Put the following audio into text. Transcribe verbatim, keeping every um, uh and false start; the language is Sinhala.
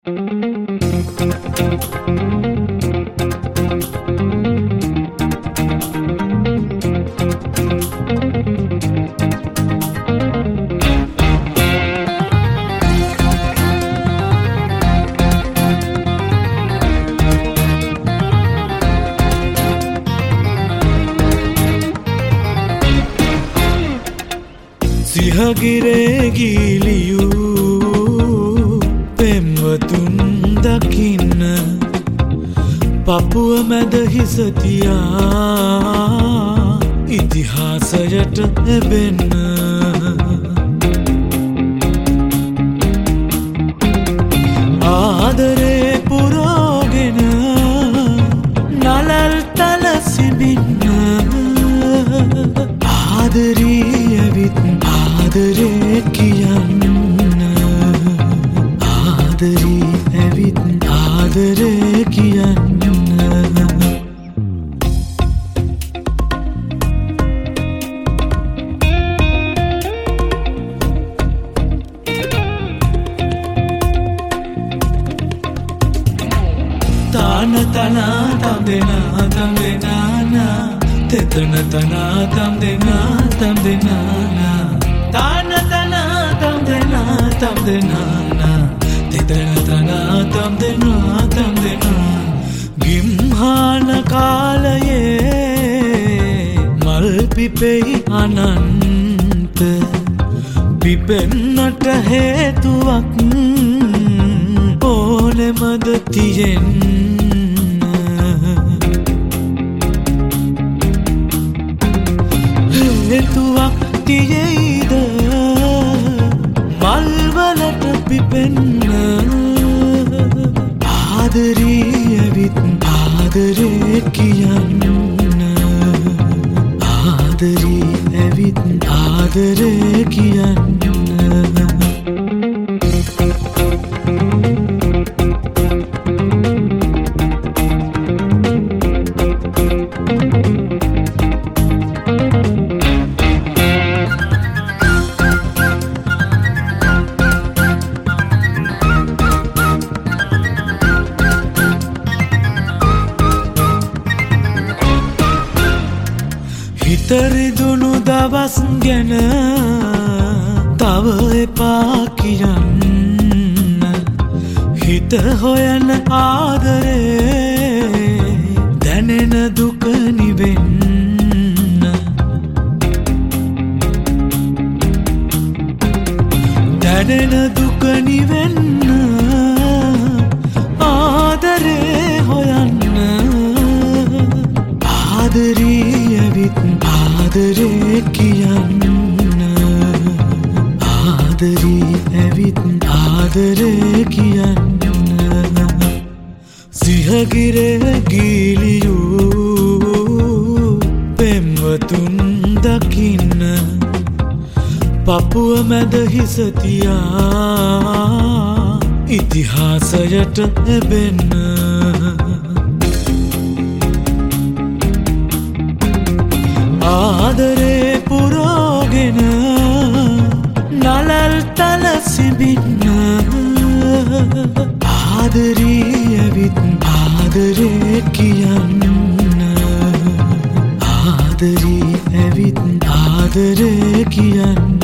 සිහගිරේ ගීලියූ පෙම්වතුන් දකින්න පපුව මැද හිස තියා ඉතිහාසයට එබෙන්න ආදරේ පුරෝගෙන නලල් තල සිඹින්න ආදරී ඇවිත් ආදරේ කියන්න ආදරී ඇවිත් ආදරේ කියන්න තාන තනා තම් දෙනා තම් දෙනානා තෙතන තනා තම් දෙනා තම් දෙනානා තාන තනා තම් දෙනා තම් දෙනානා තෙතන තනා තම් දෙනා තම් දෙනා ගිම්හාන කාලයේ මල් පිපෙයි අනන්ත පිපෙන්නට හේතුවක් ඕනෙමද තියෙන්න හේතුවක් තියෙයිද මල්වලට පිපෙන්න ආදරී ඇවිත් ආදරේ කියන්න ආදරී ඇවිත් ආදරේ කියන්න හිතරිදුණු දවස් ගැන තව එපා කියන්න හිත හොයන ආදරේ දැනෙන දුක නිවෙන්න දැනෙන දුක නිවෙන්න ආදරේ හොයන්න ආදරී ඇවිත් ආදරේ කියන්න ආදරී ඇවිත් ආදරේ කියන්න සිහගිරේ ගීලියූ පෙම්වතුන් දකින්න පපුව මැද හිස තියා ඉතිහාසයට එබෙන්න ආදරේ පුරෝගෙන නලල් තල සිඹින්න ආදරී ඇවිත් ආදරේ කියන්න ආදරී ඇවිත් ආදරේ කියන්න